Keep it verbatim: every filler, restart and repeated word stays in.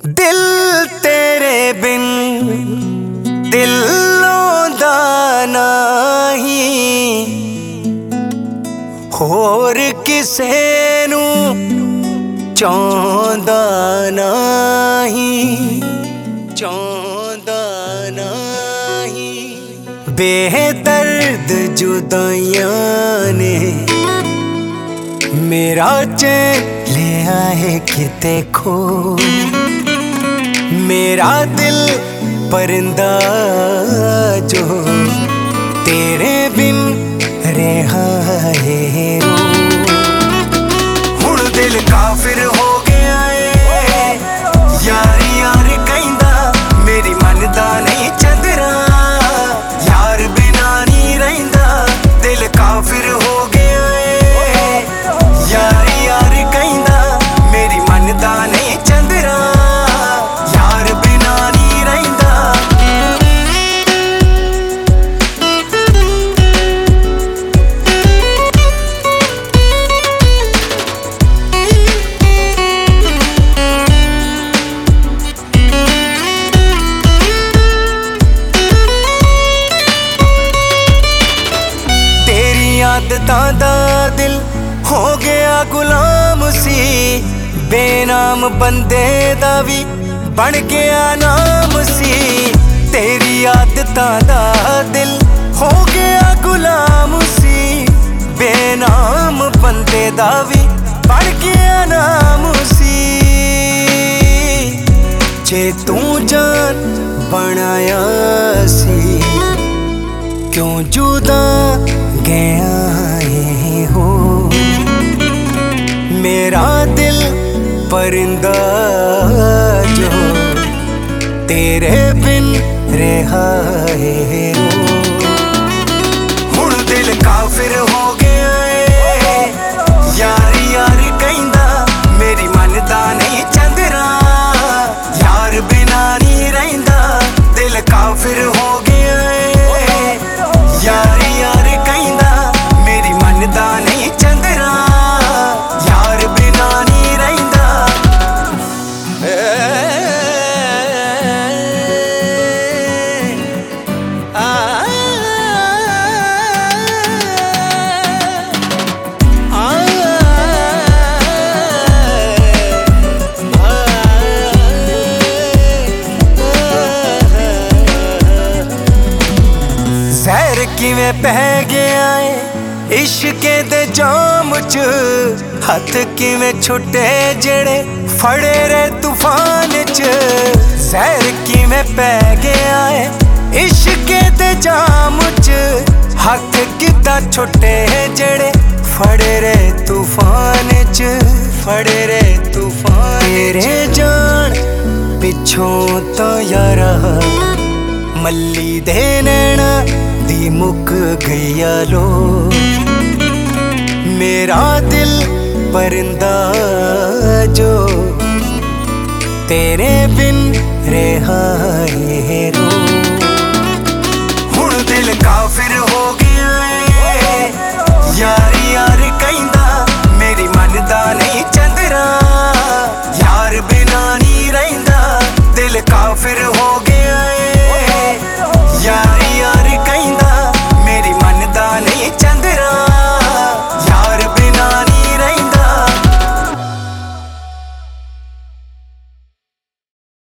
दिल तेरे बिन दिलों दा नाही, होर किसे नू चाहंदा नाही, चाहंदा नाही। बेदर्द जुदाइयां ने मेरा चैन लिया है किते खो, मेरा दिल परिंदा जो तेरे बिन रहा है रो। हुण दिल काफिर हो गया है, यार यार कहंदा मेरी मनदा नहीं चंदरा, यार बिना नहीं रहिंदा दिल काफिर हो गया है, यार यार कहंदा मेरी मनदा नहीं चंदरा, यार बिना नहीं रहिंदा। तेरी आदतां दा दिल हो गया गुलाम सी, बेनाम बंदे दा भी बन गया नाम सी। तेरी आदतां दा दिल हो गया गुलाम सी, बेनाम बंदे दा भी बन गया नाम सी। जे तू जान बनाया सी क्यों जुदा गया है हो, मेरा दिल परिंदा जो तेरे बिन रहा है रो। हुण दिल काफिर हो गया है, यार यार कहंदा मेरी मनदा नहीं चंदरा, यार बिना नहीं रहिंदा दिल काफिर हो गया है, यार यार कहंदा मेरी मनदा नहीं चंदरा, यार बिना नहीं रहिंदा। आ जहर किवें पै गया है इश्के दे जाम च, हथ किवें छुटे जेड़े फड़े रे तूफान च। जहर किवें पै गया है इश्के दे जाम च, हथ किदां छुटे जेड़े फड़े रे तूफान च, फड़े रे तूफान। तेरे जान पिछों तो यारा मल्ली दे नैना दी मुक गया लो, मेरा दिल परिंदा जो तेरे बिन रहा है।